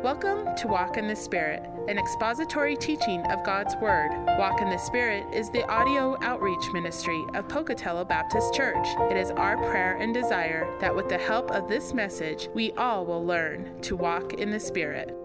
Welcome to Walk in the Spirit, an expository teaching of God's Word. Walk in the Spirit is the audio outreach ministry of Pocatello Baptist Church. It is our prayer and desire that with the help of this message, we all will learn to walk in the Spirit.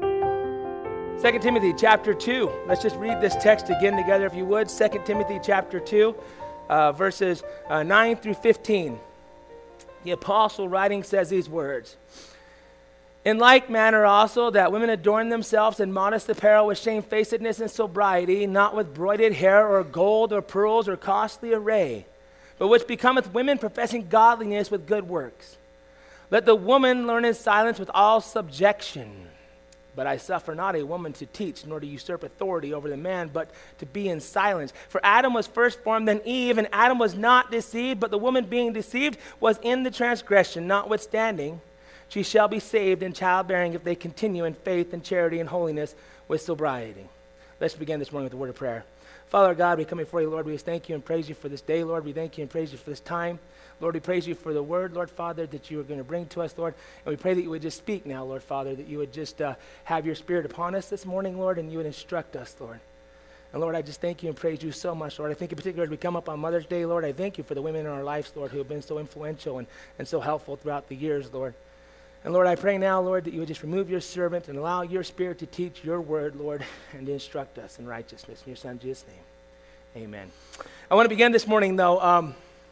2 Timothy chapter 2. Let's just read this text again together if you would. 2 Timothy chapter 2, verses 9 through 15. The apostle writing says these words. In like manner also that women adorn themselves in modest apparel with shamefacedness and sobriety, not with broided hair or gold or pearls or costly array, but which becometh women professing godliness with good works. Let the woman learn in silence with all subjection. But I suffer not a woman to teach, nor to usurp authority over the man, but to be in silence. For Adam was first formed, then Eve, and Adam was not deceived, but the woman being deceived was in the transgression. Notwithstanding, she shall be saved in childbearing if they continue in faith and charity and holiness with sobriety. Let's begin this morning with a word of prayer. Father God, we come before you, Lord. We just thank you and praise you for this day, Lord. We thank you and praise you for this time. Lord, we praise you for the word, Lord Father, that you are going to bring to us, Lord. And we pray that you would just speak now, Lord Father, that you would just have your spirit upon us this morning, Lord, and you would instruct us, Lord. And Lord, I just thank you and praise you so much, Lord. I think in particular as we come up on Mother's Day, Lord, I thank you for the women in our lives, Lord, who have been so influential and so helpful throughout the years, Lord. And Lord, I pray now, Lord, that you would just remove your servant and allow your spirit to teach your word, Lord, and to instruct us in righteousness. In your Son, Jesus' name, amen. I want to begin this morning, though,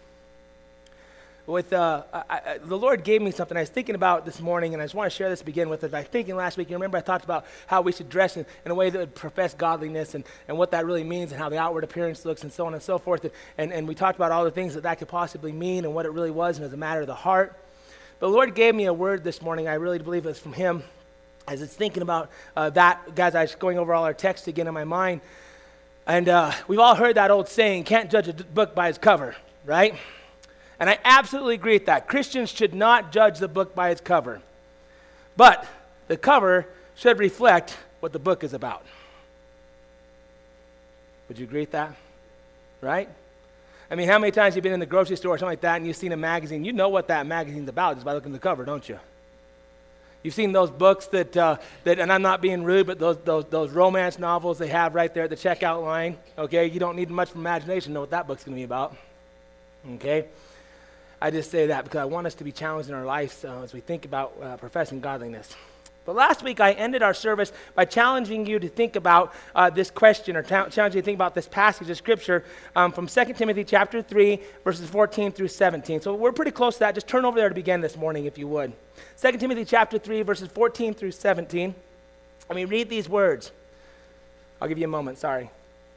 with the Lord gave me something I was thinking about this morning, and I just want to share this, begin with it. I was thinking last week, you remember I talked about how we should dress in a way that would profess godliness and what that really means and how the outward appearance looks and so on and so forth. And we talked about all the things that could possibly mean and what it really was and as a matter of the heart. But the Lord gave me a word this morning. I really believe it's from him. As it's thinking about that, guys, I was going over all our text again in my mind. And we've all heard that old saying, can't judge a book by its cover, right? And I absolutely agree with that. Christians should not judge the book by its cover. But the cover should reflect what the book is about. Would you agree with that? Right? I mean, how many times have you been in the grocery store or something like that and you've seen a magazine? You know what that magazine's about just by looking at the cover, don't you? You've seen those books that and I'm not being rude, but those romance novels they have right there at the checkout line, okay? You don't need much imagination to know what that book's going to be about, okay? I just say that because I want us to be challenged in our lives as we think about professing godliness. But last week I ended our service by challenging you to think about this question, or challenging you to think about this passage of Scripture from 2 Timothy chapter 3, verses 14 through 17. So we're pretty close to that. Just turn over there to begin this morning, if you would. 2 Timothy chapter 3, verses 14 through 17. Let me read these words. I'll give you a moment, sorry.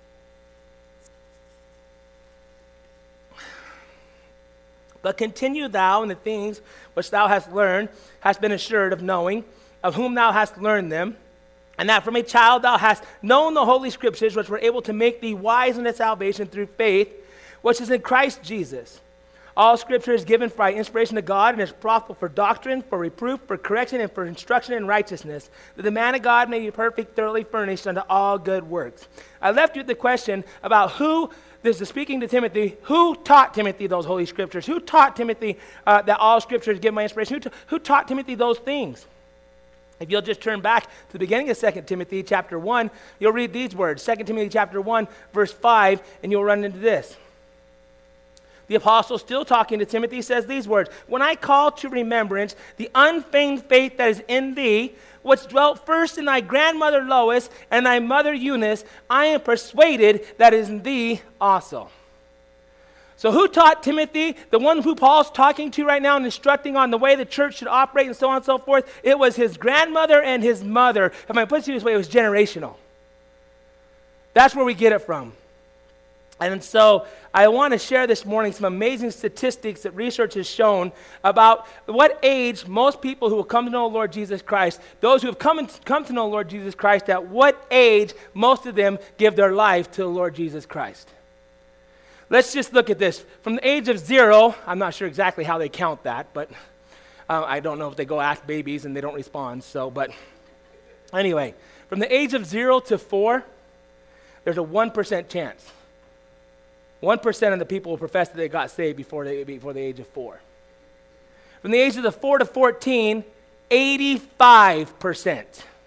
But continue thou in the things which thou hast learned, hast been assured of knowing, of whom thou hast learned them, and that from a child thou hast known the holy scriptures, which were able to make thee wise unto salvation through faith, which is in Christ Jesus. All scripture is given by inspiration of God, and is profitable for doctrine, for reproof, for correction, and for instruction in righteousness, that the man of God may be perfect, thoroughly furnished unto all good works. I left you with the question about who, this is speaking to Timothy, who taught Timothy those holy scriptures? Who taught Timothy that all scripture is given by inspiration? Who taught Timothy those things? If you'll just turn back to the beginning of 2 Timothy chapter 1, you'll read these words, 2 Timothy chapter 1, verse 5, and you'll run into this. The apostle, still talking to Timothy, says these words, when I call to remembrance the unfeigned faith that is in thee, which dwelt first in thy grandmother Lois and thy mother Eunice, I am persuaded that is in thee also. So who taught Timothy, the one who Paul's talking to right now and instructing on the way the church should operate and so on and so forth? It was his grandmother and his mother. If I put it this way, it was generational. That's where we get it from. And so I want to share this morning some amazing statistics that research has shown about what age most people who will come to know the Lord Jesus Christ, those who have come to know the Lord Jesus Christ, at what age most of them give their life to the Lord Jesus Christ. Let's just look at this. From the age of 0, I'm not sure exactly how they count that, but I don't know if they go ask babies and they don't respond. But anyway, from the age of 0 to 4, there's a 1% chance. 1% of the people will profess that they got saved before the age of 4. From the age of the 4 to 14, 85%.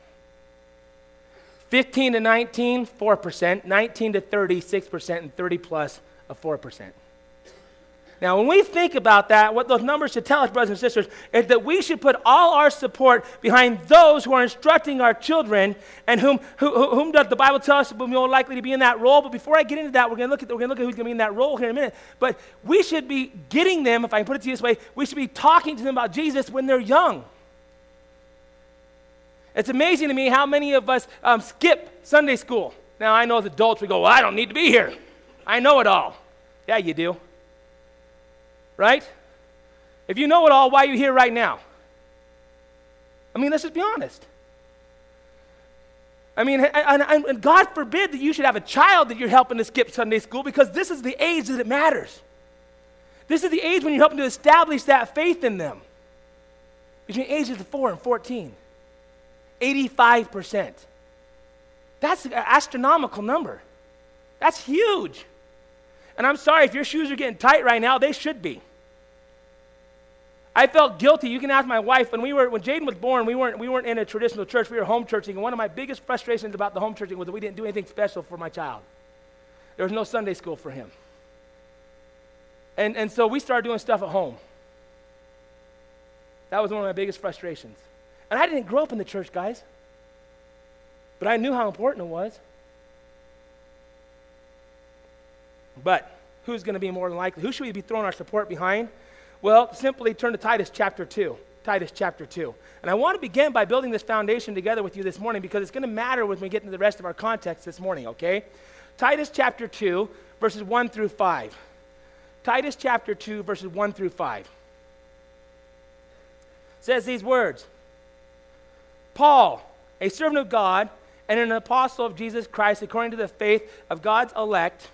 15 to 19, 4%. 19 to 30, 6%. And 30 plus, a 4%. Now, when we think about that, what those numbers should tell us, brothers and sisters, is that we should put all our support behind those who are instructing our children and whom does the Bible tell us will be more likely to be in that role. But before I get into that, we're going to look at who's going to be in that role here in a minute. But we should be getting them, if I can put it to you this way, we should be talking to them about Jesus when they're young. It's amazing to me how many of us skip Sunday school. Now, I know as adults we go, well, I don't need to be here. I know it all. Yeah, you do. Right? If you know it all, why are you here right now? I mean, let's just be honest. I mean, and God forbid that you should have a child that you're helping to skip Sunday school, because this is the age that it matters. This is the age when you're helping to establish that faith in them. Between ages of 4 and 14. 85%. That's an astronomical number. That's huge. And I'm sorry, if your shoes are getting tight right now, they should be. I felt guilty. You can ask my wife. When Jaden was born, we weren't in a traditional church. We were home churching. And one of my biggest frustrations about the home churching was that we didn't do anything special for my child. There was no Sunday school for him. And so we started doing stuff at home. That was one of my biggest frustrations. And I didn't grow up in the church, guys. But I knew how important it was. But who's going to be more than likely? Who should we be throwing our support behind? Well, simply turn to Titus chapter 2. Titus chapter 2. And I want to begin by building this foundation together with you this morning, because it's going to matter when we get into the rest of our context this morning, okay? Titus chapter 2, verses 1 through 5. Titus chapter 2, verses 1 through 5. Says these words. Paul, a servant of God and an apostle of Jesus Christ, according to the faith of God's elect,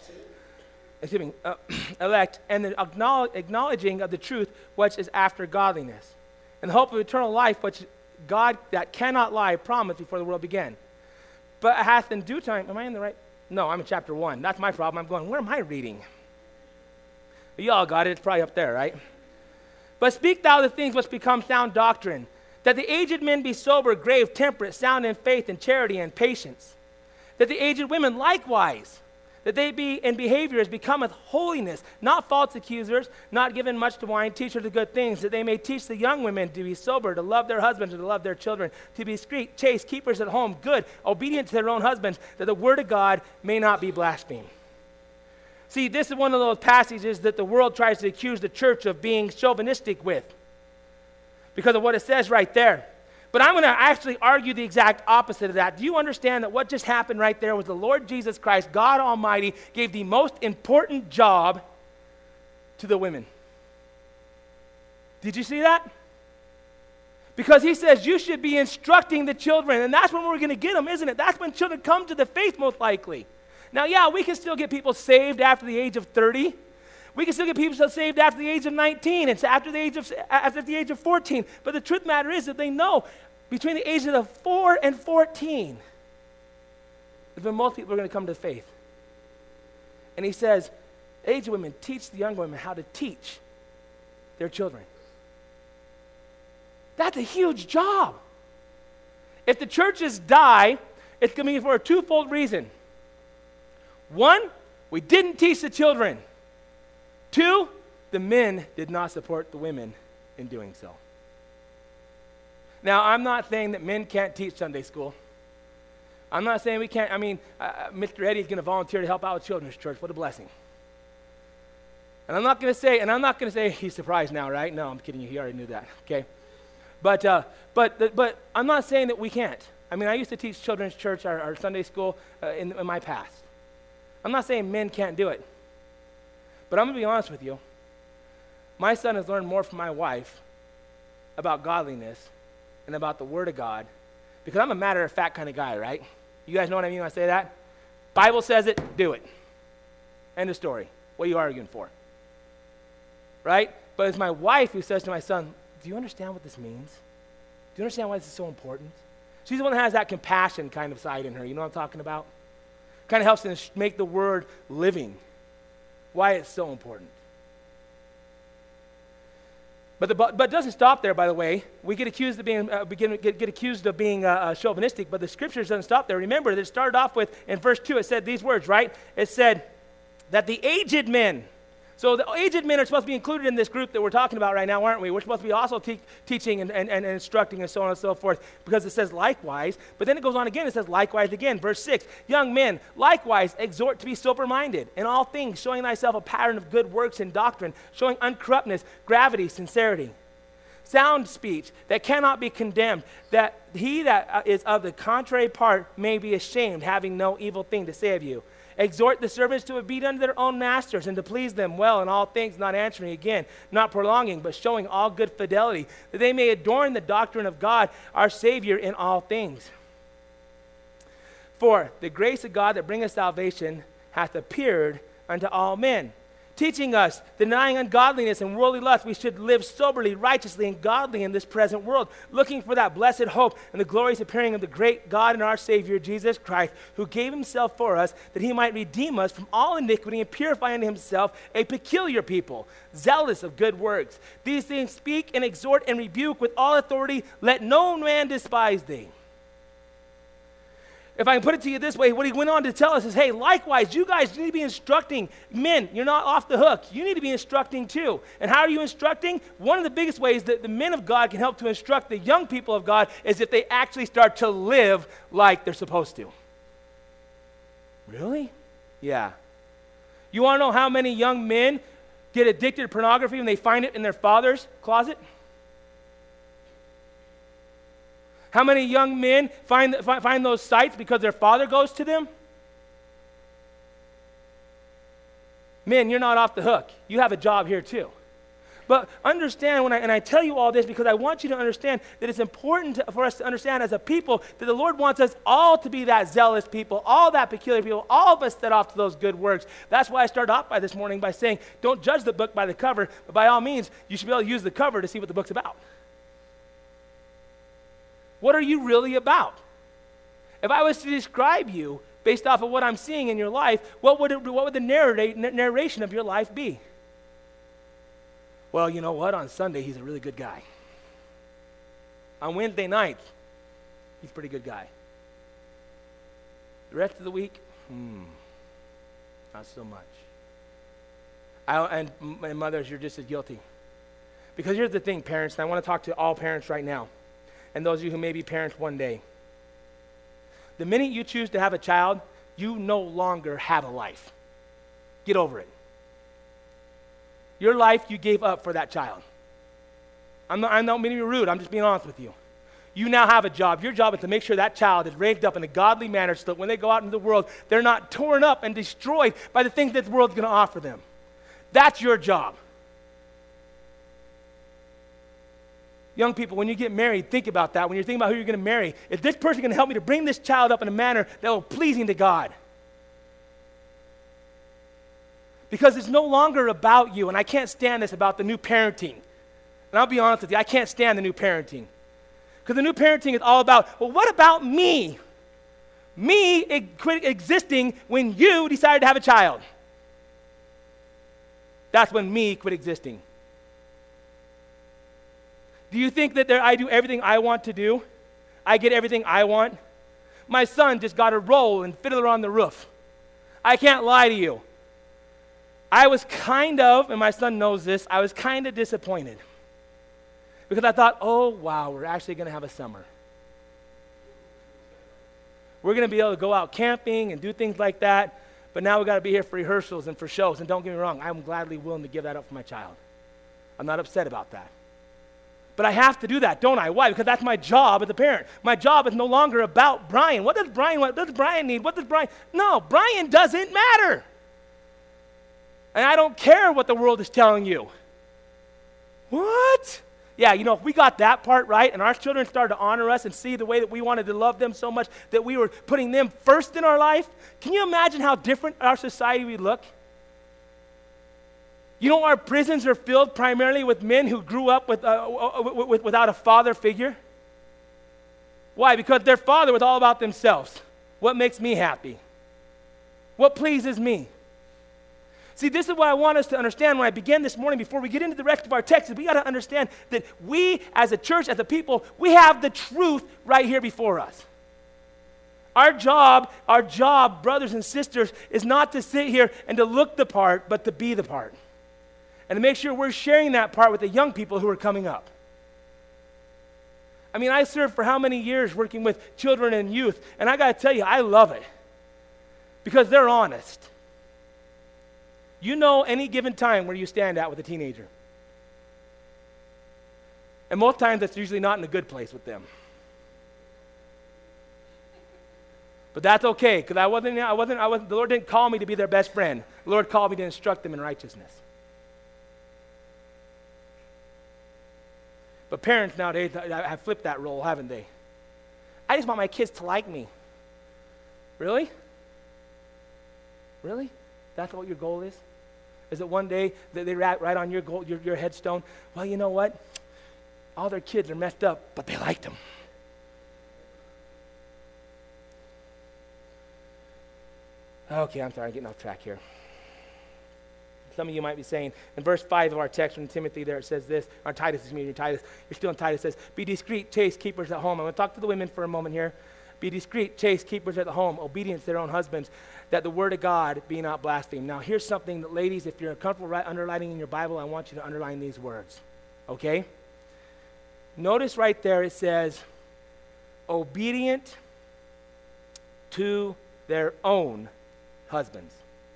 and the acknowledging of the truth which is after godliness, and the hope of eternal life which God that cannot lie promised before the world began. But hath in due time, am I in the right? No, I'm in chapter 1. That's my problem. I'm going, where am I reading? You all got it. It's probably up there, right? But speak thou the things which become sound doctrine, that the aged men be sober, grave, temperate, sound in faith and charity and patience. That the aged women likewise, that they be in behavior as becometh holiness, not false accusers, not given much to wine, teachers of good things, that they may teach the young women to be sober, to love their husbands, and to love their children, to be discreet, chaste, keepers at home, good, obedient to their own husbands, that the word of God may not be blasphemed. See, this is one of those passages that the world tries to accuse the church of being chauvinistic with, because of what it says right there. But I'm going to actually argue the exact opposite of that. Do you understand that what just happened right there was the Lord Jesus Christ, God Almighty, gave the most important job to the women? Did you see that? Because he says you should be instructing the children, and that's when we're going to get them, isn't it? That's when children come to the faith most likely. Now, yeah, we can still get people saved after the age of 30. We can still get people saved after the age of 19 and after the age of 14. But the truth of the matter is that they know between the ages of 4 and 14 is when most people are going to come to faith. And he says, aged women, teach the young women how to teach their children. That's a huge job. If the churches die, it's going to be for a twofold reason. One, we didn't teach the children. 2, the men did not support the women in doing so. Now, I'm not saying that men can't teach Sunday school. I'm not saying we can't. I mean, Mr. Eddie is going to volunteer to help out with children's church. What a blessing. And I'm not going to say, he's surprised now, right? No, I'm kidding you. He already knew that, okay? But I'm not saying that we can't. I mean, I used to teach children's church, our Sunday school, in my past. I'm not saying men can't do it. But I'm going to be honest with you. My son has learned more from my wife about godliness and about the Word of God, because I'm a matter-of-fact kind of guy, right? You guys know what I mean when I say that? Bible says it, do it. End of story. What are you arguing for? Right? But it's my wife who says to my son, do you understand what this means? Do you understand why this is so important? She's the one that has that compassion kind of side in her. You know what I'm talking about? Kind of helps to make the Word living. Why it's so important. But it doesn't stop there, by the way. We get accused of being get accused of being chauvinistic, but the scriptures doesn't stop there. Remember that it started off with, in verse 2, it said these words, right? It said that the aged men, so the aged men are supposed to be included in this group that we're talking about right now, aren't we? We're supposed to be also teaching and instructing and so on and so forth, because it says likewise. But then it goes on again, it says likewise again. Verse 6, young men, likewise exhort to be sober-minded in all things, showing thyself a pattern of good works and doctrine, showing uncorruptness, gravity, sincerity. Sound speech that cannot be condemned, that he that is of the contrary part may be ashamed, having no evil thing to say of you. Exhort the servants to obey unto their own masters and to please them well in all things, not answering again, not prolonging, but showing all good fidelity, that they may adorn the doctrine of God, our Savior, in all things. For the grace of God that bringeth salvation hath appeared unto all men, teaching us, denying ungodliness and worldly lust, we should live soberly, righteously, and godly in this present world, looking for that blessed hope and the glorious appearing of the great God and our Savior, Jesus Christ, who gave himself for us, that he might redeem us from all iniquity and purify unto himself a peculiar people, zealous of good works. These things speak and exhort and rebuke with all authority. Let no man despise thee. If I can put it to you this way, what he went on to tell us is, hey, likewise, you guys need to be instructing. Men, you're not off the hook. You need to be instructing too. And how are you instructing? One of the biggest ways that the men of God can help to instruct the young people of God is if they actually start to live like they're supposed to. Really? Yeah. You want to know how many young men get addicted to pornography when they find it in their father's closet? How many young men find those sites because their father goes to them? Men, you're not off the hook. You have a job here too. But understand, and I tell you all this because I want you to understand that it's important for us to understand as a people that the Lord wants us all to be that zealous people, all that peculiar people, all of us set off to those good works. That's why I started off by this morning by saying, don't judge the book by the cover, but by all means, you should be able to use the cover to see what the book's about. What are you really about? If I was to describe you based off of what I'm seeing in your life, what would the narration of your life be? Well, you know what? On Sunday, he's a really good guy. On Wednesday night, he's a pretty good guy. The rest of the week, not so much. And mothers, you're just as guilty. Because here's the thing, parents, and I want to talk to all parents right now, and those of you who may be parents one day. The minute you choose to have a child, you no longer have a life. Get over it. Your life you gave up for that child. I'm not meaning to be rude, I'm just being honest with you. You now have a job. Your job is to make sure that child is raised up in a godly manner so that when they go out into the world, they're not torn up and destroyed by the things that the world's going to offer them. That's your job. Young people, when you get married, think about that. When you're thinking about who you're going to marry, is this person going to help me to bring this child up in a manner that will be pleasing to God? Because it's no longer about you, and I can't stand this about the new parenting. And I'll be honest with you, I can't stand the new parenting. Because the new parenting is all about, well, what about me? Me quit existing when you decided to have a child. That's when me quit existing. Do you think that I do everything I want to do? I get everything I want? My son just got a roll and Fiddler on the Roof. I can't lie to you. I was and my son knows this, I was kind of disappointed. Because I thought, oh, wow, we're actually going to have a summer. We're going to be able to go out camping and do things like that, but now we've got to be here for rehearsals and for shows. And don't get me wrong, I'm gladly willing to give that up for my child. I'm not upset about that. But I have to do that, don't I? Why? Because that's my job as a parent. My job is no longer about Brian. What does Brian want? What does Brian need? No, Brian doesn't matter. And I don't care what the world is telling you. What? Yeah, if we got that part right and our children started to honor us and see the way that we wanted to love them so much that we were putting them first in our life, can you imagine how different our society would look? Our prisons are filled primarily with men who grew up without a father figure. Why? Because their father was all about themselves. What makes me happy? What pleases me? See, this is what I want us to understand when I began this morning before we get into the rest of our text. Is we got to understand that we as a church, as a people, we have the truth right here before us. Our job, brothers and sisters, is not to sit here and to look the part, but to be the part. And to make sure we're sharing that part with the young people who are coming up. I mean, I served for how many years working with children and youth, and I got to tell you, I love it. Because they're honest. You know any given time where you stand at with a teenager. And most times that's usually not in a good place with them. But that's okay, because the Lord didn't call me to be their best friend. The Lord called me to instruct them in righteousness. But parents nowadays have flipped that role, haven't they? I just want my kids to like me. Really? Really? That's what your goal is? Is it one day that they write on your goal, your headstone, well, you know what? All their kids are messed up, but they liked them. Okay, I'm sorry, I'm getting off track here. Some of you might be saying, in verse 5 of our text from Timothy there, it says this, or Titus, you're still in Titus, it says, be discreet, chaste, keepers at home. I'm going to talk to the women for a moment here. Be discreet, chaste, keepers at the home, obedient to their own husbands, that the word of God be not blasphemed. Now, here's something that, ladies, if you're comfortable underlining in your Bible, I want you to underline these words, okay? Notice right there it says, obedient to their own husbands.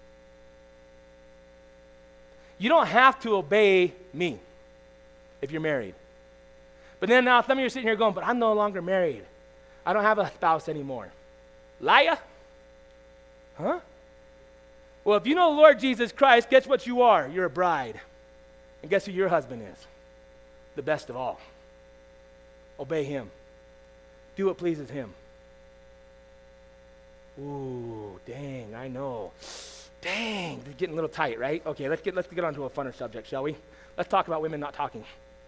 You don't have to obey me if you're married. But then now some of you are sitting here going, but I'm no longer married. I don't have a spouse anymore. Liar? Huh? Well, if you know Lord Jesus Christ, guess what you are? You're a bride. And guess who your husband is? The best of all. Obey him. Do what pleases him. Ooh, dang, I know. Dang, they're getting a little tight, right? Okay, let's get on to a funner subject, shall we? Let's talk about women not talking.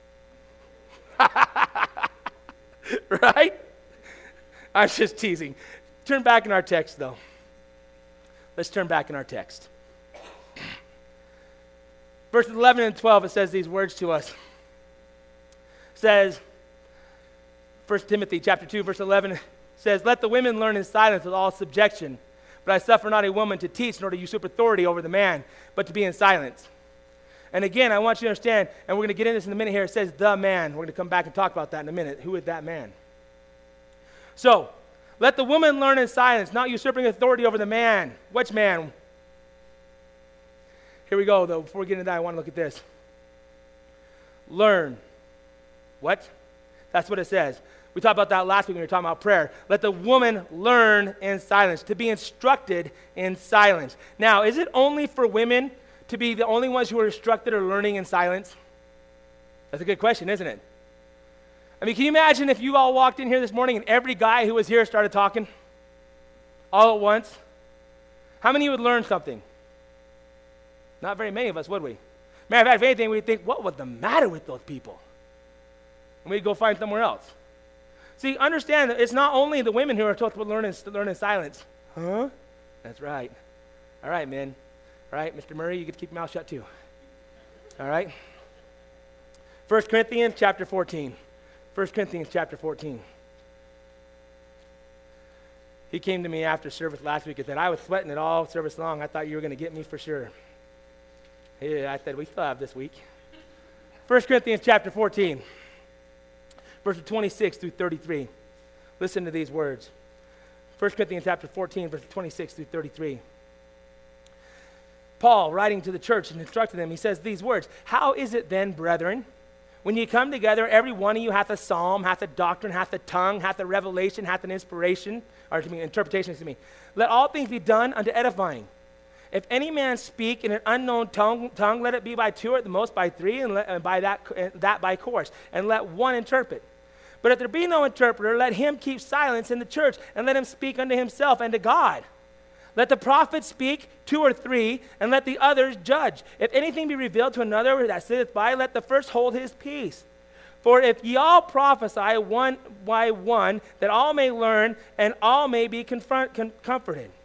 Right? I'm just teasing. Turn back in our text, though. Let's turn back in our text. Verses 11 and 12, it says these words to us. It says, 1 Timothy chapter 2, verse 11, says, let the women learn in silence with all subjection. But I suffer not a woman to teach nor to usurp authority over the man, but to be in silence. And again, I want you to understand, and we're going to get into this in a minute here, it says the man. We're going to come back and talk about that in a minute. Who is that man? So, let the woman learn in silence, not usurping authority over the man. Which man? Here we go, though. Before we get into that, I want to look at this. Learn. What? That's what it says. We talked about that last week when we were talking about prayer. Let the woman learn in silence, to be instructed in silence. Now, is it only for women to be the only ones who are instructed or learning in silence? That's a good question, isn't it? I mean, can you imagine if you all walked in here this morning and every guy who was here started talking all at once? How many would learn something? Not very many of us, would we? Matter of fact, if anything, we'd think, what was the matter with those people? And we'd go find somewhere else. See, understand that it's not only the women who are told to learn in silence. Huh? That's right. All right, men. All right, Mr. Murray, you get to keep your mouth shut too. All right? 1 Corinthians chapter 14. 1 Corinthians chapter 14. He came to me after service last week and said, I was sweating it all service long. I thought you were going to get me for sure. Yeah, I said, we still have this week. 1 Corinthians chapter 14. Verses 26 through 33. Listen to these words. 1 Corinthians chapter 14, verses 26 through 33. Paul, writing to the church and instructing them, he says these words, how is it then, brethren, when you come together, every one of you hath a psalm, hath a doctrine, hath a tongue, hath a revelation, hath an interpretation, let all things be done unto edifying. If any man speak in an unknown tongue, let it be by two or at the most by three, and by that by course, and let one interpret. But if there be no interpreter, let him keep silence in the church, and let him speak unto himself and to God. Let the prophet speak, 2 or 3, and let the others judge. If anything be revealed to another that sitteth by, let the first hold his peace. For if ye all prophesy one by one, that all may learn, and all may be comforted.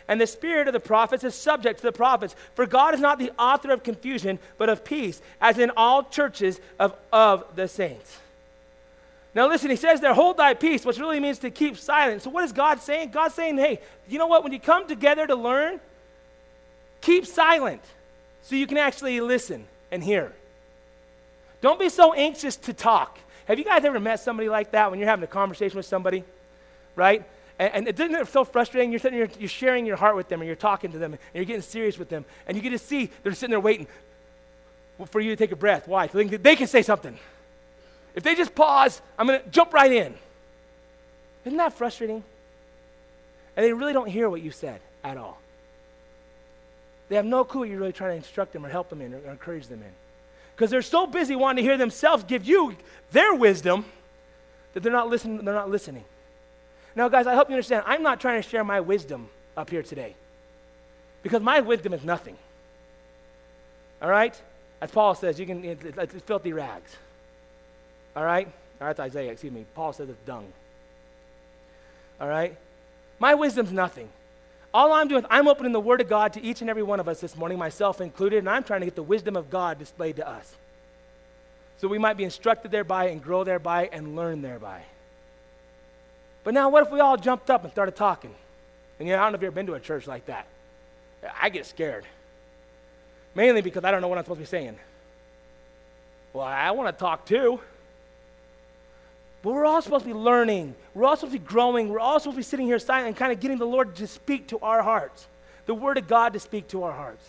And the spirit of the prophets is subject to the prophets. For God is not the author of confusion, but of peace, as in all churches of the saints. Now listen, he says there, hold thy peace, which really means to keep silent. So what is God saying? God's saying, hey, you know what? When you come together to learn, keep silent so you can actually listen and hear. Don't be so anxious to talk. Have you guys ever met somebody like that when you're having a conversation with somebody, right? And isn't it so frustrating? You're sitting here, you're sharing your heart with them, and you're talking to them, and you're getting serious with them, and you get to see they're sitting there waiting for you to take a breath. Why? So they can say something. If they just pause, I'm going to jump right in. Isn't that frustrating? And they really don't hear what you said at all. They have no clue what you're really trying to instruct them or help them in or encourage them in. Because they're so busy wanting to hear themselves give you their wisdom that they're not listening. Now, guys, I hope you understand, I'm not trying to share my wisdom up here today. Because my wisdom is nothing. All right? As Paul says, it's filthy rags. All right? Or that's Isaiah, excuse me. Paul says it's dung. All right? My wisdom's nothing. All I'm doing is I'm opening the Word of God to each and every one of us this morning, myself included, and I'm trying to get the wisdom of God displayed to us. So we might be instructed thereby and grow thereby and learn thereby. But now what if we all jumped up and started talking? And I don't know if you've ever been to a church like that. I get scared. Mainly because I don't know what I'm supposed to be saying. Well, I want to talk too. But we're all supposed to be learning. We're all supposed to be growing. We're all supposed to be sitting here silent and kind of getting the Lord to speak to our hearts. The Word of God to speak to our hearts.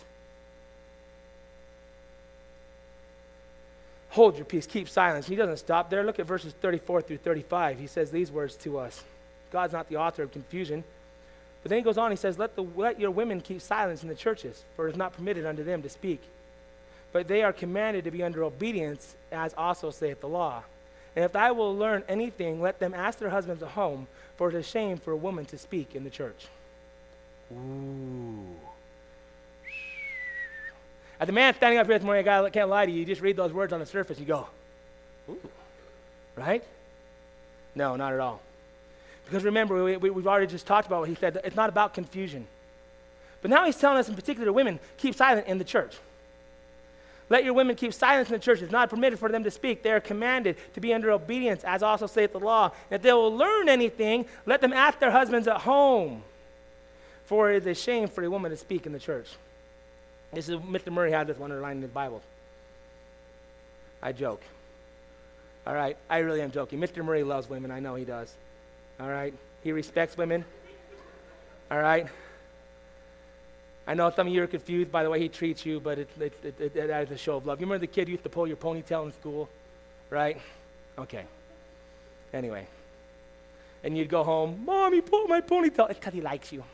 Hold your peace, keep silence. He doesn't stop there. Look at verses 34 through 35. He says these words to us. God's not the author of confusion. But then he goes on, he says, let your women keep silence in the churches, for it is not permitted unto them to speak. But they are commanded to be under obedience, as also saith the law. And if thou wilt learn anything, let them ask their husbands at home, for it is shame for a woman to speak in the church. Ooh. As a man standing up here this morning, I can't lie to you, you just read those words on the surface, you go, ooh, right? No, not at all. Because remember, we've already just talked about what he said. It's not about confusion. But now he's telling us in particular, women, keep silent in the church. Let your women keep silence in the church. It's not permitted for them to speak. They are commanded to be under obedience, as also saith the law. And if they will learn anything, let them ask their husbands at home. For it is a shame for a woman to speak in the church. This is Mr. Murray had this one underlined in his Bible. I joke. All right, I really am joking. Mr. Murray loves women. I know he does. All right, he respects women. All right. I know some of you are confused by the way he treats you, but that is a show of love. You remember the kid who used to pull your ponytail in school, right? Okay. Anyway. And you'd go home, Mom, you pulled my ponytail. It's because he likes you.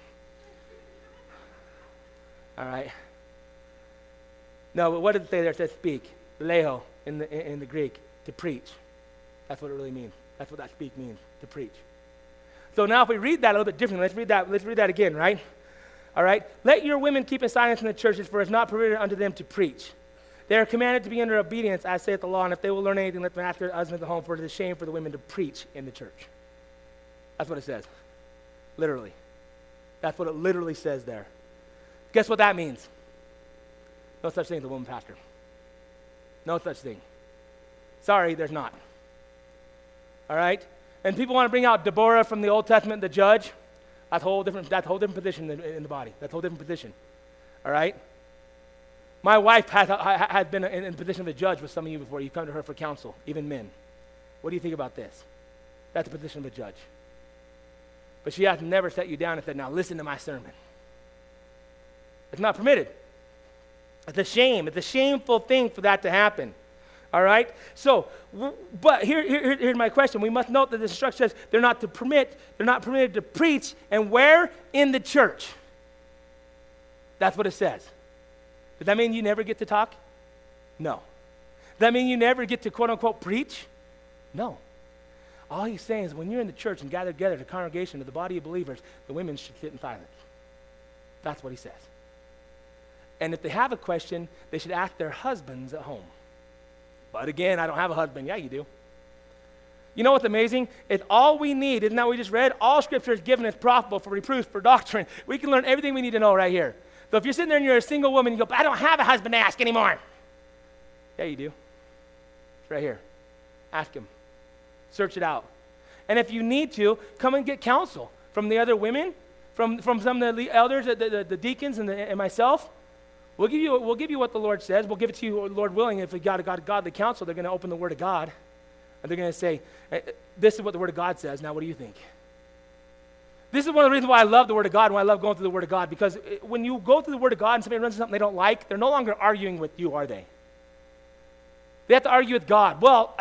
All right. No, but what does it say there? It says speak. Leho in the Greek, to preach. That's what it really means. That's what that speak means, to preach. So now if we read that a little bit differently, let's read that again, right? All right? Let your women keep in silence in the churches, for it is not permitted unto them to preach. They are commanded to be under obedience, as saith the law, and if they will learn anything, let them ask their husbands at home, for it is a shame for the women to preach in the church. That's what it says. Literally. That's what it literally says there. Guess what that means? No such thing as a woman pastor. No such thing. Sorry, there's not. All right? And people want to bring out Deborah from the Old Testament, the judge. That's a whole different position in the body. That's a whole different position. All right? My wife has been in the position of a judge with some of you before. You come to her for counsel, even men. What do you think about this? That's the position of a judge. But she has never set you down and said, now listen to my sermon. It's not permitted. It's a shame. It's a shameful thing for that to happen. All right? So, but here's my question. We must note that the instruction says they're not permitted to preach, and where? In the church. That's what it says. Does that mean you never get to talk? No. Does that mean you never get to quote unquote preach? No. All he's saying is when you're in the church and gather together, the congregation of the body of believers, the women should sit in silence. That's what he says. And if they have a question, they should ask their husbands at home. But again, I don't have a husband. Yeah, you do. You know what's amazing? It's all we need. Isn't that what we just read? All Scripture is given as profitable for reproof, for doctrine. We can learn everything we need to know right here. So if you're sitting there and you're a single woman, you go, but I don't have a husband to ask anymore. Yeah, you do. It's right here. Ask him. Search it out. And if you need to, come and get counsel from the other women, from some of the elders, the deacons, and myself. We'll give you what the Lord says. We'll give it to you, Lord willing. If we got a godly counsel, they're going to open the Word of God. And they're going to say, this is what the Word of God says. Now, what do you think? This is one of the reasons why I love the Word of God and why I love going through the Word of God. Because when you go through the Word of God and somebody runs something they don't like, they're no longer arguing with you, are they? They have to argue with God. Well,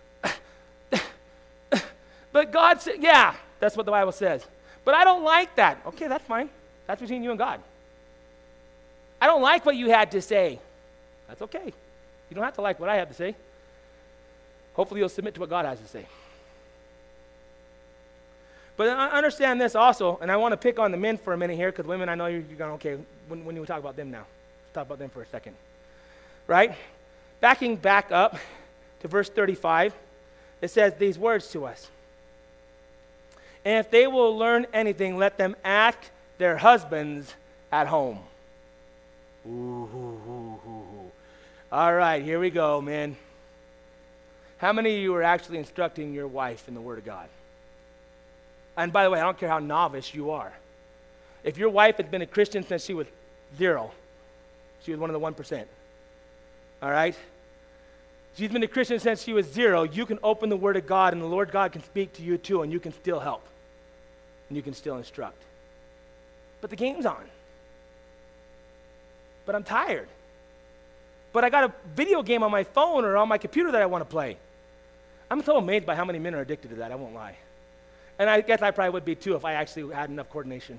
but God said, yeah, that's what the Bible says. But I don't like that. Okay, that's fine. That's between you and God. I don't like what you had to say. That's okay. You don't have to like what I have to say. Hopefully you'll submit to what God has to say. But I understand this also, and I want to pick on the men for a minute here, because women, I know you're going, okay, when you talk about them now. Let's talk about them for a second. Right? Backing back up to verse 35, it says these words to us. And if they will learn anything, let them ask their husbands at home. Ooh. All right, here we go, man. How many of you are actually instructing your wife in the Word of God? And by the way, I don't care how novice you are. If your wife has been a Christian since she was 0, she was one of the 1%. All right? She's been a Christian since she was 0. You can open the Word of God, and the Lord God can speak to you too, and you can still help. And you can still instruct. But the game's on. But I'm tired. But I got a video game on my phone or on my computer that I want to play. I'm so amazed by how many men are addicted to that, I won't lie. And I guess I probably would be too if I actually had enough coordination.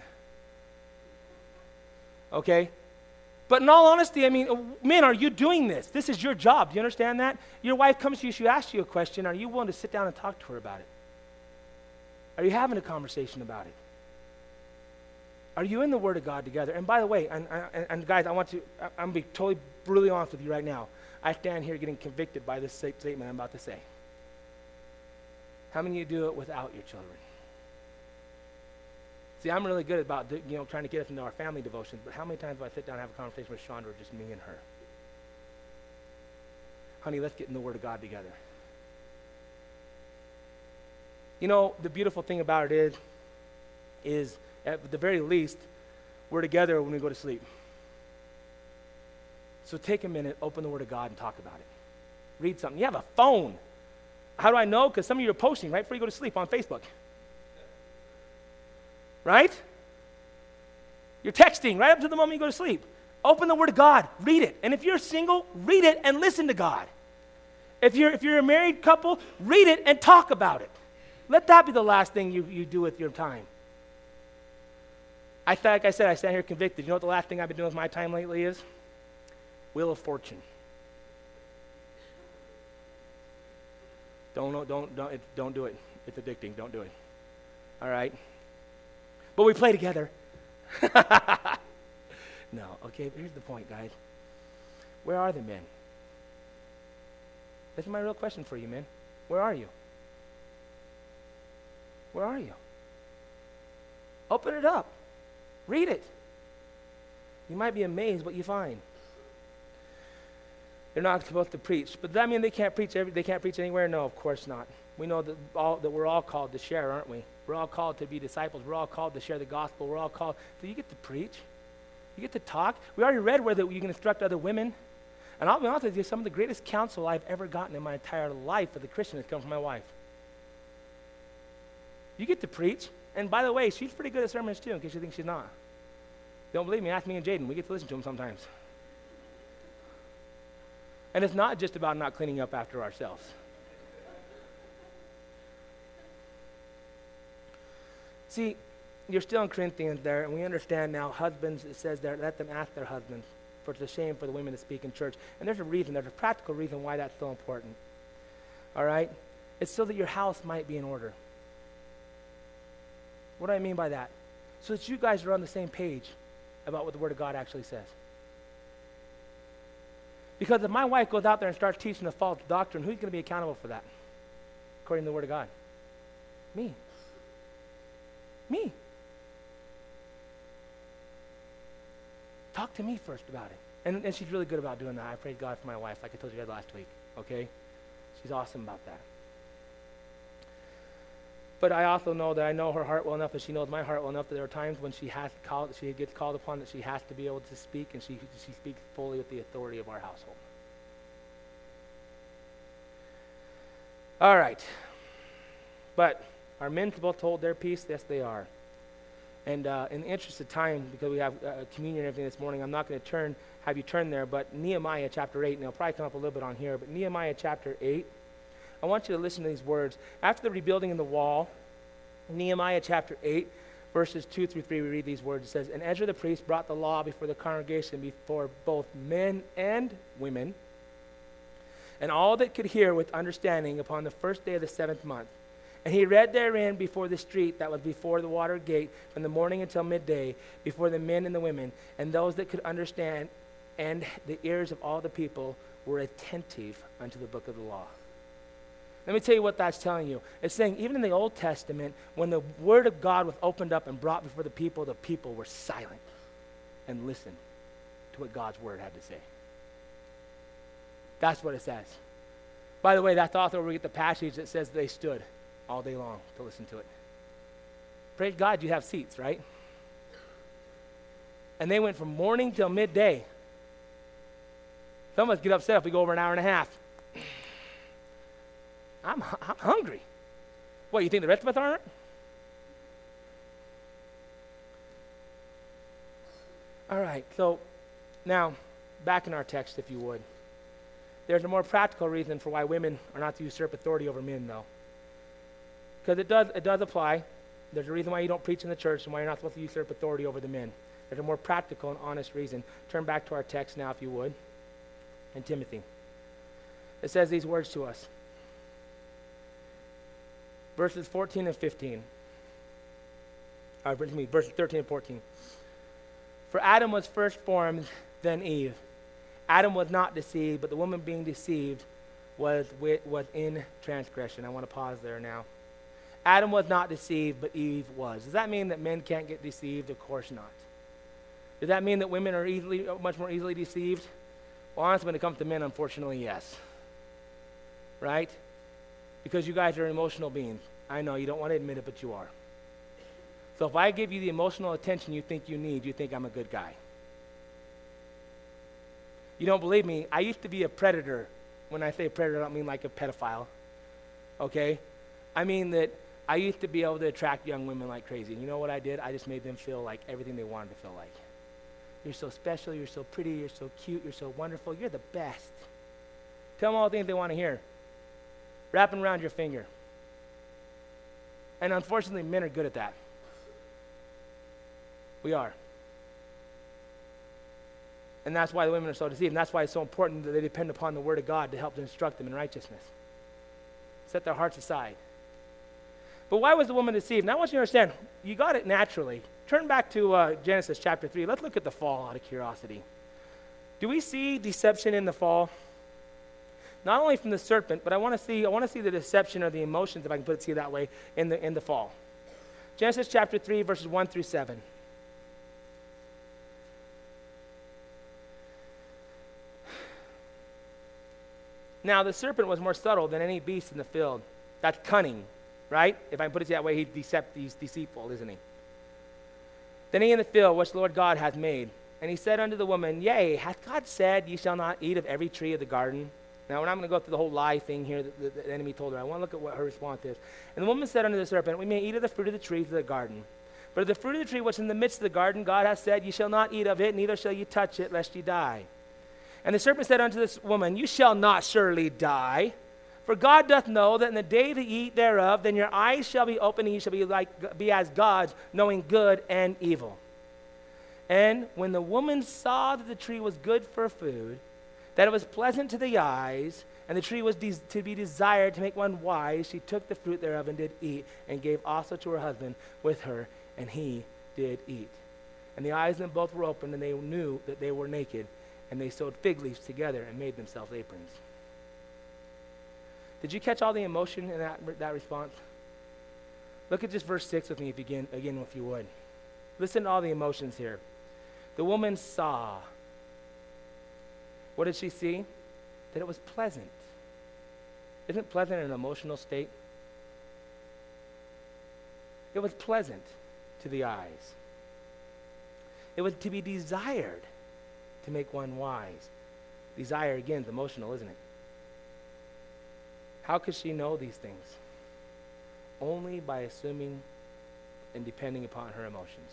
Okay? But in all honesty, I mean, men, are you doing this? This is your job. Do you understand that? Your wife comes to you, she asks you a question. Are you willing to sit down and talk to her about it? Are you having a conversation about it? Are you in the Word of God together? And by the way, and guys, I'm going to be totally brutally honest with you right now. I stand here getting convicted by this statement I'm about to say. How many of you do it without your children? See, I'm really good about trying to get us into our family devotions, but how many times do I sit down and have a conversation with Chandra, or just me and her? Honey, let's get in the Word of God together. You know, the beautiful thing about it is at the very least, we're together when we go to sleep. So take a minute, open the Word of God, and talk about it. Read something. You have a phone. How do I know? Because some of you are posting right before you go to sleep on Facebook. Right? You're texting right up to the moment you go to sleep. Open the Word of God. Read it. And if you're single, read it and listen to God. If you're a married couple, read it and talk about it. Let that be the last thing you do with your time. Like I said, I stand here convicted. You know what the last thing I've been doing with my time lately is? Wheel of Fortune. Don't do it. It's addicting. Don't do it. All right? But we play together. No, okay, here's the point, guys. Where are the men? This is my real question for you, men. Where are you? Where are you? Open it up. Read it. You might be amazed what you find. They're not supposed to preach, but does that mean they can't preach anywhere? No, of course not. We know that we're all called to share, aren't we? We're all called to be disciples. We're all called to share the gospel. We're all called. So you get to preach. You get to talk. We already read where you can instruct other women. And I'll be honest with you, some of the greatest counsel I've ever gotten in my entire life as a Christian has come from my wife. You get to preach. And by the way, she's pretty good at sermons too, in case you think she's not. Don't believe me? Ask me and Jaden. We get to listen to them sometimes. And it's not just about not cleaning up after ourselves. See, you're still in Corinthians there, and we understand now, husbands, it says there, let them ask their husbands, for it's a shame for the women to speak in church. And there's a practical reason why that's so important. All right? It's so that your house might be in order. What do I mean by that? So that you guys are on the same page about what the Word of God actually says. Because if my wife goes out there and starts teaching a false doctrine, who's going to be accountable for that? according to the Word of God? Me. Me. Talk to me first about it. And she's really good about doing that. I prayed God for my wife, like I told you guys last week, okay? She's awesome about that. But I also know that I know her heart well enough, and she knows my heart well enough that there are times when she gets called upon that she has to be able to speak, and she speaks fully with the authority of our household. All right. But are men both hold their peace? Yes, they are. And in the interest of time, because we have communion and everything this morning, I'm not going to have you turn there, but Nehemiah chapter 8, and it'll probably come up a little bit on here, but Nehemiah chapter 8, I want you to listen to these words. After the rebuilding of the wall, Nehemiah chapter 8, verses 2 through 3, we read these words. It says, "And Ezra the priest brought the law before the congregation, before both men and women, and all that could hear with understanding upon the first day of the 7th month. And he read therein before the street that was before the water gate from the morning until midday, before the men and the women, and those that could understand, and the ears of all the people were attentive unto the book of the law." Let me tell you what that's telling you. It's saying even in the Old Testament, when the word of God was opened up and brought before the people were silent and listened to what God's word had to say. That's what it says. By the way, that's also where we get the passage that says they stood all day long to listen to it. Praise God, you have seats, right? And they went from morning till midday. Some of us get upset if we go over an hour and a half. I'm hungry. What, you think the rest of us aren't? All right, so now, back in our text, if you would. There's a more practical reason for why women are not to usurp authority over men, though. Because it does apply. There's a reason why you don't preach in the church and why you're not supposed to usurp authority over the men. There's a more practical and honest reason. Turn back to our text now, if you would, in Timothy. It says these words to us. Verses 14 and 15. Verses 13 and 14. "For Adam was first formed, then Eve. Adam was not deceived, but the woman being deceived was in transgression." I want to pause there now. Adam was not deceived, but Eve was. Does that mean that men can't get deceived? Of course not. Does that mean that women are much more easily deceived? Well, honestly, when it comes to men, unfortunately, yes. Right? Because you guys are emotional beings. I know you don't want to admit it, but you are. So if I give you the emotional attention you think you need, you think I'm a good guy. You don't believe me? I used to be a predator. When I say predator, I don't mean like a pedophile. Okay? I mean that I used to be able to attract young women like crazy. And you know what I did? I just made them feel like everything they wanted to feel like. You're so special, you're so pretty, you're so cute, you're so wonderful, you're the best. Tell them all the things they want to hear. Wrap them around your finger. And unfortunately, men are good at that. We are. And that's why the women are so deceived. And that's why it's so important that they depend upon the Word of God to help to instruct them in righteousness. Set their hearts aside. But why was the woman deceived? Now I want you to understand, you got it naturally. Turn back to Genesis chapter 3. Let's look at the fall out of curiosity. Do we see deception in the fall? Not only from the serpent, but I want to see the deception or the emotions, if I can put it to you that way, in the fall. Genesis chapter 3, verses 1 through 7. Now the serpent was more subtle than any beast in the field. That's cunning, right? If I can put it that way, he's deceitful, isn't he? Then he in the field, which the Lord God hath made. And he said unto the woman, Yea, hath God said, Ye shall not eat of every tree of the garden? Now, we're not going to go through the whole lie thing here that the enemy told her. I want to look at what her response is. And the woman said unto the serpent, We may eat of the fruit of the trees of the garden. But of the fruit of the tree which in the midst of the garden, God hath said, Ye shall not eat of it, neither shall ye touch it, lest ye die. And the serpent said unto this woman, You shall not surely die. For God doth know that in the day that ye eat thereof, then your eyes shall be opened, and ye shall be as gods, knowing good and evil. And when the woman saw that the tree was good for food, that it was pleasant to the eyes, and the tree was to be desired to make one wise, she took the fruit thereof and did eat, and gave also to her husband with her, and he did eat. And the eyes of them both were opened, and they knew that they were naked, and they sewed fig leaves together and made themselves aprons. Did you catch all the emotion in that response? Look at just verse 6 with me again, if you would. Listen to all the emotions here. The woman saw. What did she see? That it was pleasant. Isn't pleasant an emotional state? It was pleasant to the eyes. It was to be desired to make one wise. Desire, again, is emotional, isn't it? How could she know these things? Only by assuming and depending upon her emotions.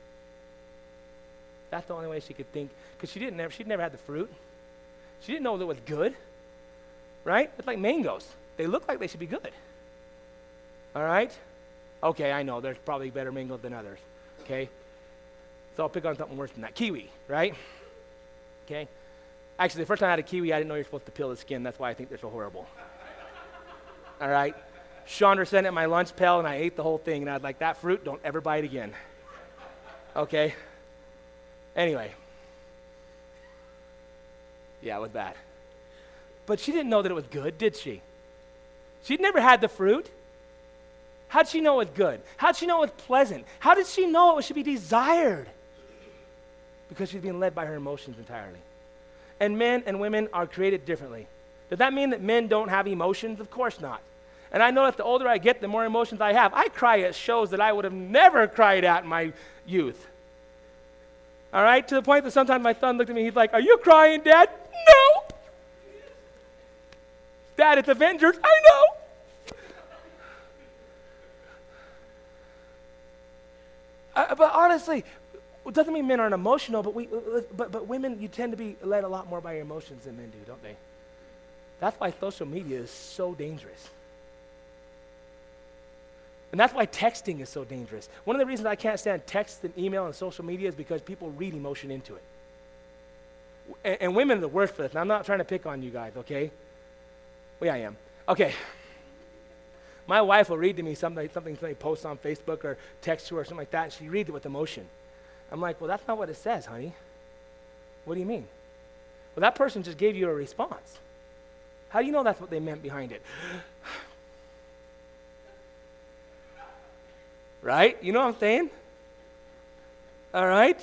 That's the only way she could think, because she'd never had the fruit. She didn't know that it was good, right? It's like mangoes. They look like they should be good. All right? Okay, I know, there's probably better mangoes than others, okay? So I'll pick on something worse than that. Kiwi, right? Okay? Actually, the first time I had a kiwi, I didn't know you're supposed to peel the skin. That's why I think they're so horrible. All right? Chandra sent it in my lunch pail, and I ate the whole thing, and I was like, that fruit, don't ever buy it again. Okay? Anyway. Yeah, it was bad. But she didn't know that it was good, did she? She'd never had the fruit. How'd she know it was good? How'd she know it was pleasant? How did she know it should be desired? Because she's being led by her emotions entirely. And men and women are created differently. Does that mean that men don't have emotions? Of course not. And I know that the older I get, the more emotions I have. I cry at shows that I would have never cried at in my youth. All right? To the point that sometimes my son looked at me, he's like, "Are you crying, Dad?" "No." "Dad, it's Avengers." "I know." But honestly, it doesn't mean men aren't emotional, but women, you tend to be led a lot more by your emotions than men do, don't they? That's why social media is so dangerous. And that's why texting is so dangerous. One of the reasons I can't stand text and email and social media is because people read emotion into it. And women are the worst for this. And I'm not trying to pick on you guys, okay? Well, yeah, I am. Okay. My wife will read to me something somebody posts on Facebook or text to her or something like that, and she reads it with emotion. I'm like, well, that's not what it says, honey. What do you mean? Well, that person just gave you a response. How do you know that's what they meant behind it? Right? You know what I'm saying? All right?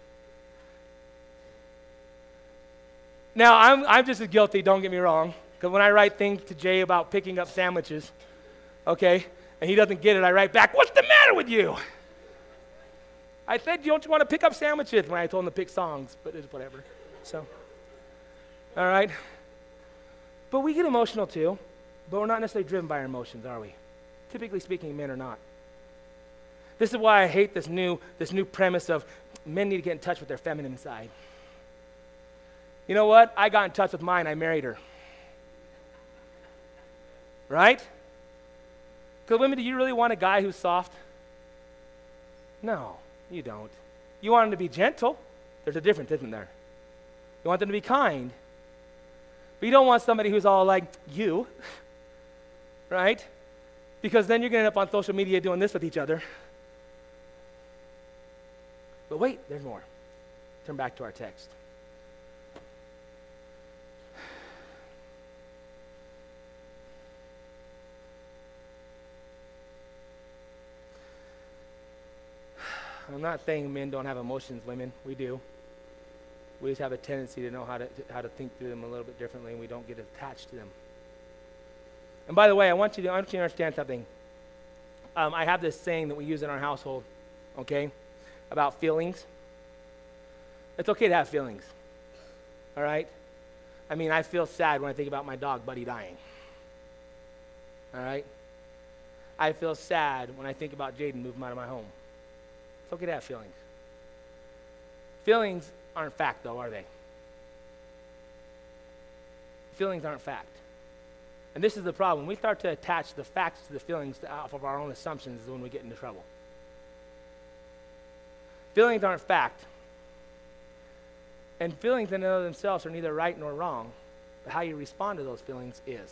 Now, I'm just as guilty, don't get me wrong, because when I write things to Jay about picking up sandwiches, okay, and he doesn't get it, I write back, "What's the matter with you?" I said, "Don't you want to pick up sandwiches?" when I told him to pick songs, but it's whatever. So, all right. But we get emotional too, but we're not necessarily driven by our emotions, are we? Typically speaking, men are not. This is why I hate this new premise of men need to get in touch with their feminine side. You know what? I got in touch with mine. I married her. Right? Because women, do you really want a guy who's soft? No, you don't. You want him to be gentle. There's a difference, isn't there? You want them to be kind. But you don't want somebody who's all like you. Right? Because then you're going to end up on social media doing this with each other. But wait, there's more. Turn back to our text. I'm not saying men don't have emotions, women. We do. We just have a tendency to know how to think through them a little bit differently, and we don't get attached to them. And by the way, I want you to understand something. I have this saying that we use in our household, okay, about feelings. It's okay to have feelings, all right? I mean, I feel sad when I think about my dog, Buddy, dying, all right? I feel sad when I think about Jaden moving out of my home. It's okay to have feelings. Feelings aren't fact, though, are they? Feelings aren't fact. And this is the problem. When we start to attach the facts to the feelings off of our own assumptions is when we get into trouble. Feelings aren't fact. And feelings in and of themselves are neither right nor wrong, but how you respond to those feelings is.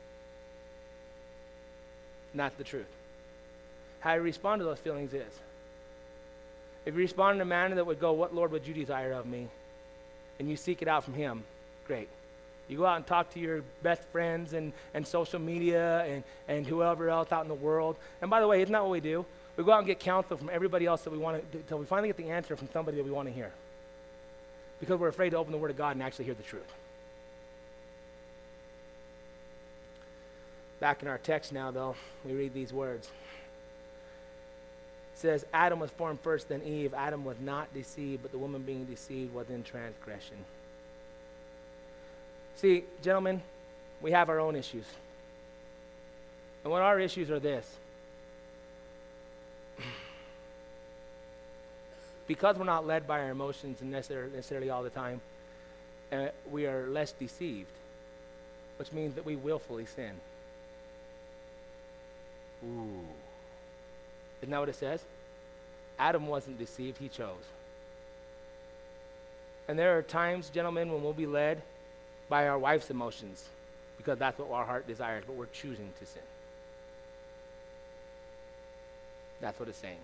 Not the truth. How you respond to those feelings is. If you respond in a manner that would go, "What, Lord, would you desire of me?" and you seek it out from him, great. You go out and talk to your best friends and social media and whoever else out in the world. And by the way, isn't that what we do? We go out and get counsel from everybody else that we want to, until we finally get the answer from somebody that we want to hear. Because we're afraid to open the Word of God and actually hear the truth. Back in our text now, though, we read these words. It says, Adam was formed first, then Eve. Adam was not deceived, but the woman being deceived was in transgression. See, gentlemen, we have our own issues. And what our issues are this. Because we're not led by our emotions necessarily all the time, we are less deceived, which means that we willfully sin. Ooh. Isn't that what it says? Adam wasn't deceived, he chose. And there are times, gentlemen, when we'll be led by our wife's emotions, because that's what our heart desires, but we're choosing to sin. That's what it's saying.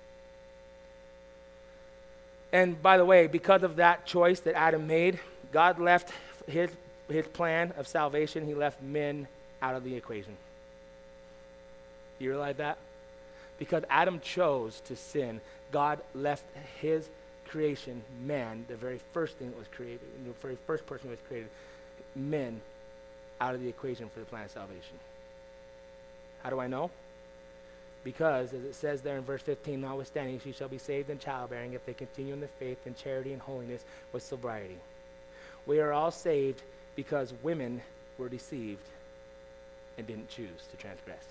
And by the way, because of that choice that Adam made, God left his plan of salvation, he left men out of the equation. Do you realize that? Because Adam chose to sin, God left his creation, man, the very first thing that was created, the very first person who was created, men, out of the equation for the plan of salvation. How do I know? Because, as it says there in verse 15, notwithstanding, she shall be saved in childbearing if they continue in the faith and charity and holiness with sobriety. We are all saved because women were deceived and didn't choose to transgress.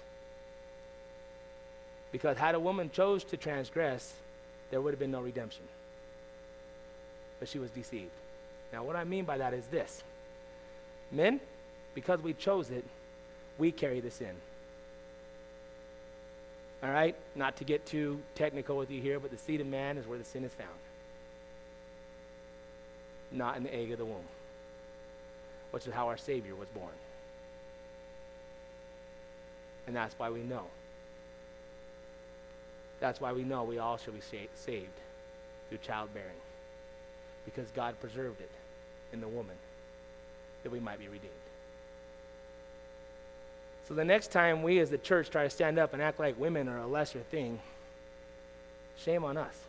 Because had a woman chose to transgress, there would have been no redemption. But she was deceived. Now, what I mean by that is this. Men, because we chose it, we carry the sin. All right? Not to get too technical with you here, but the seed of man is where the sin is found. Not in the egg of the womb, which is how our Savior was born. And that's why we know. That's why we know we all shall be saved through childbearing. Because God preserved it in the woman that we might be redeemed. So the next time we as the church try to stand up and act like women are a lesser thing, shame on us.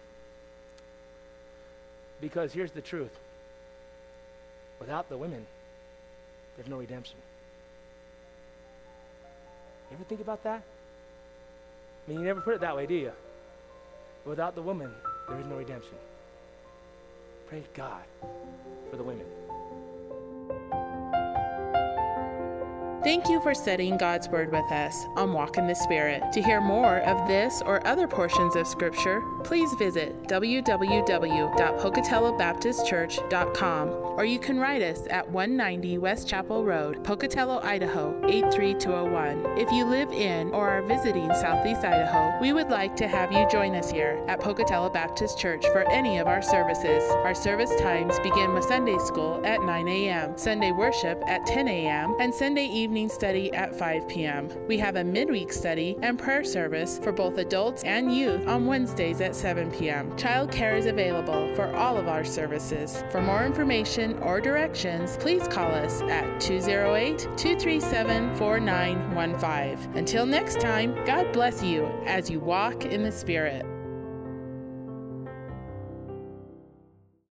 Because here's the truth. Without the women, there's no redemption. You ever think about that? I mean, you never put it that way, do you? Without the woman, there is no redemption. Praise God for the women. Thank you for studying God's Word with us on Walk in the Spirit. To hear more of this or other portions of Scripture, please visit www.pocatellobaptistchurch.com, or you can write us at 190 West Chapel Road, Pocatello, Idaho, 83201. If you live in or are visiting Southeast Idaho, we would like to have you join us here at Pocatello Baptist Church for any of our services. Our service times begin with Sunday school at 9 a.m., Sunday worship at 10 a.m., and Sunday evening study at 5 p.m. We have a midweek study and prayer service for both adults and youth on Wednesdays at 7 p.m. Child care is available for all of our services. For more information or directions, please call us at 208-237-4915. Until next time, God bless you as you walk in the Spirit.